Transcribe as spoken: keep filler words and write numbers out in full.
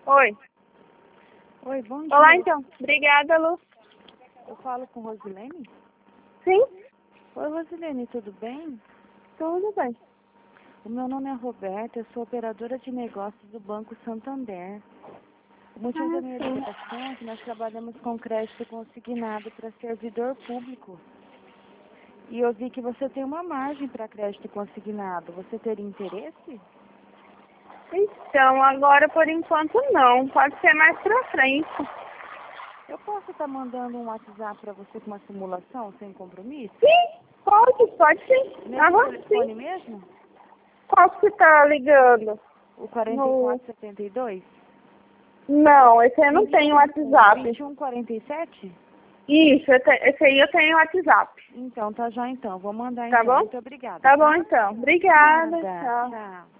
Oi. Oi, bom dia. Olá, então. Obrigada, Lu. Eu falo com Rosilene? Sim? Oi, Rosilene, tudo bem? Tudo bem. O meu nome é Roberta, eu sou operadora de negócios do Banco Santander. O motivo da minha Ah, sim. ligação é que nós trabalhamos com crédito consignado para servidor público. E eu vi que você tem uma margem para crédito consignado. Você teria interesse? Então, agora por enquanto não. Pode ser mais pra frente. Eu posso estar mandando um WhatsApp para você com uma simulação sem compromisso? Sim, pode, pode sim. Nesse Aham, telefone sim. mesmo? Qual que você tá ligando? O quarenta e No... quatro setenta e dois? Não, esse aí eu não tenho WhatsApp. vinte e um quarenta e sete? Isso, eu te- esse aí eu tenho WhatsApp. Então, tá já então. Vou mandar Tá então. bom? Muito obrigada. Tá bom então. Obrigada. Nada. Tchau. Tchau.